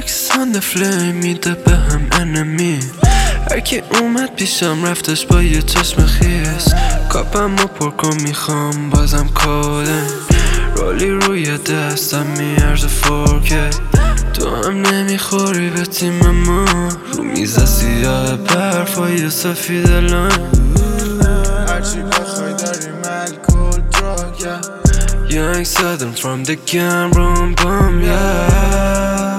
اکسان فلیم میده به هم انمی. هرکی اومد پیشم رفتش با یه چشم خیس. کاپم رو پر کن میخوام بازم کاله. رولی روی دستم میارزه 4K. تو هم نمیخوری به تیم ما. رو میز سیاه برفای سفید لاین. هرچی بخوای داریم الکل دراگ. Young Southern from the gun boom boom yeah.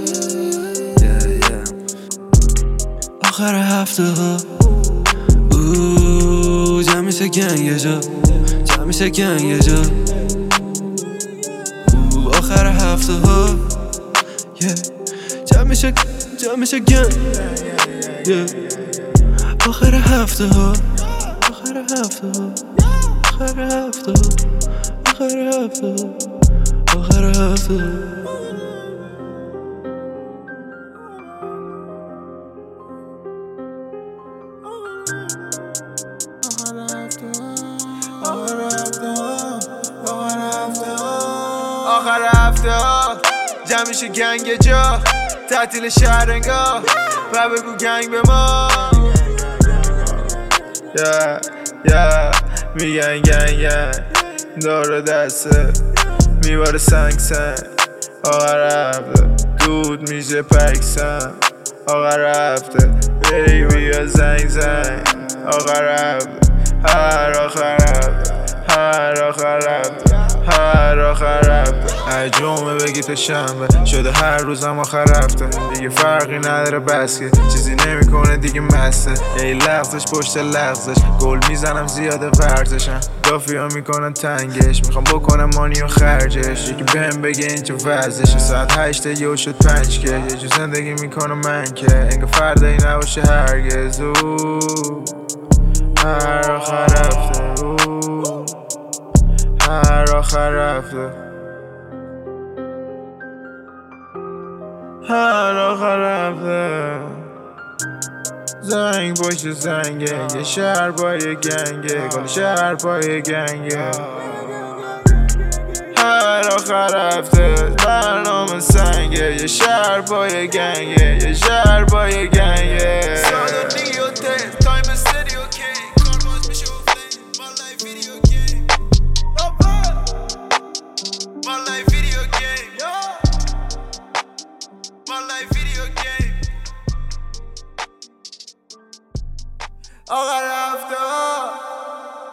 آخر هفته ها جمع میشه گنگ یه جا. جمع میشه گنگ یه جا. آخر هفته ها جمع میشه گنگ. آخر هفته ها آخر هفته ها آخر هفته ها آخر هفته ها آخر هفته ها. آخر هفته ها جمع میشه گنگ جا. تعطیل شهر انگار و بگو گنگ به ما. میگن گنگ دار دسته میباره سنگ. آخر هفته دود میشه پکسن. آخر هفته بیا زنگ. آخر هفته هر آخر هفته هر آخر هفته هر جمعه بگی تا شنبه شده هر روزم آخر هفته. دیگه فرقی نداره بس که چیزی نمیکنه دیگه مسته. یه لغزش پشت لغزش گل میزنم زیاده ورزشم. دافیا میکنن تنگش میخوام بکنم مانی و خرجش. یکی بهم بگه این چه ورزشه. ساعت 8 یهو شد 5 که یه جو زندگی میکنم من که انگار فردایی نباشه هرگز. هر آخر هفته هر آخر هفته هر آخر هفته زنگ پشت زنگه. یه شهر با یه گنگه. گل شهر با یه گنگه. هر آخر هفته برنامه سنگه. یه شهر با یه گنگه. یه شهر با یه گنگه. آخر هفته